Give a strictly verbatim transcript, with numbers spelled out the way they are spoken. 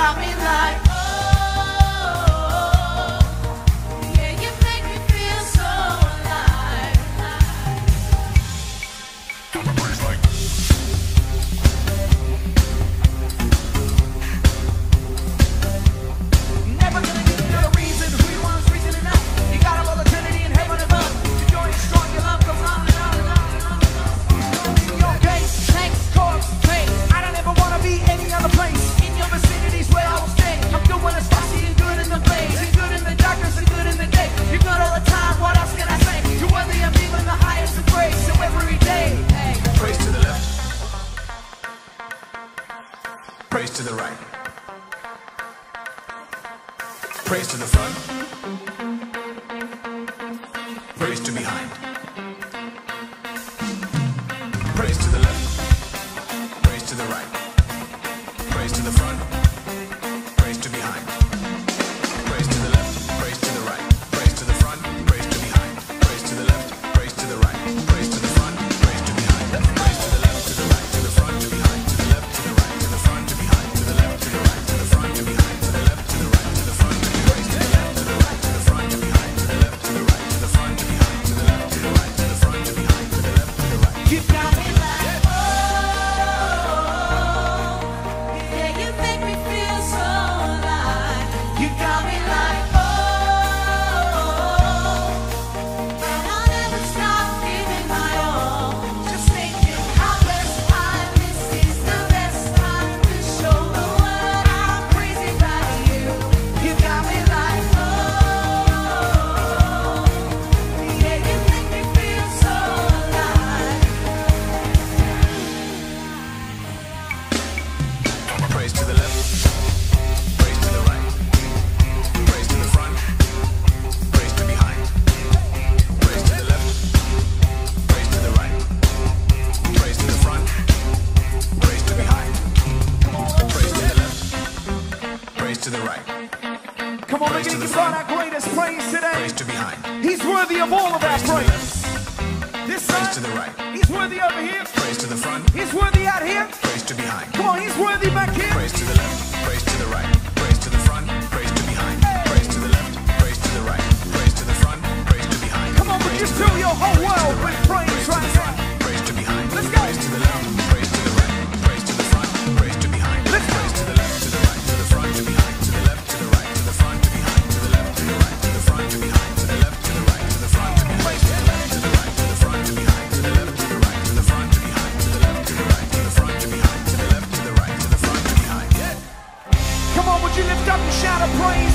got me like, oh, yeah, you make me feel so alive. Never gonna give another reason. Who you want is reason enough. You got all eternity in heaven above. Your joy is strong, your love goes on and on and on and on. Your case, thanks, corpse, pain. I don't ever wanna be any other place. In your vicinity's where I will stay. I'm good when it's fussy and good in the blaze. And good in the darkness and good in the day. You're good all the time, what else can I say? You're worthy of even the highest of praise. So every day, hey. Praise to the left. Praise to the right. Praise to the front. Praise to behind. Praise to the left. Praise to the right. Praise to the front. Praise to behind. Praise to the left. Praise to the right. Praise to the front. Praise to behind. Praise to the left. Praise to the right. Praise to the front. Praise to behind. Praise to the left. To the right. To the front. To behind. To the left. To the right. To the front. To behind. To the left. To the right. To the front. To behind. To the left. To the right. To the front. To behind. To the left. To the right. To the front. To behind. To the left. To the right. To the front. To behind. To the left. To the right. To the front. To behind. To the left. To the right. You got me like, oh, yeah, you make me feel so alive. You got me like, oh, and I'll never stop giving my all. Just thinking how blessed I'm. This is the best time to show the world I'm crazy about you. You got me like, oh, yeah, you make me feel so alive. Praise to the left. Praise to the right. Praise to the front. Praise to behind. Praise to the left. Praise to the right. Praise to the front. Praise to behind. Praise to the left. Praise to the right. Come on, we're Praise to gonna the give God front. our greatest praise today. Praise to behind. He's worthy of all of our Praise to the praise. left. This Praise to side, the right. he's worthy over here. Praise to the front. He's worthy out here. Praise to behind. Come on, he's worthy back here. Praise to the left. Praise to the right. Praise to the front. Praise to behind. Praise to the left. Praise to the right. Praise to the front. Praise to behind. Come on, would you fill your whole world with praise Praise to right the now? front. Praise to behind. Let's go. Praise to the left. Praise to the right. Praise to the front. Praise to behind. Let's go. Praise to the left. To the right. To the front. To behind. To the left. To the right. To the front. To behind. To the left. To the right. To the front. To behind. To the left. To the right. To the front. To behind. To the left. To the right. To the front. To behind. To the left. To the right. To the front. To behind. To the left. To the right. To the front. To behind. To the left. To the right. To the front. To behind. Come on, would you lift up and shout a praise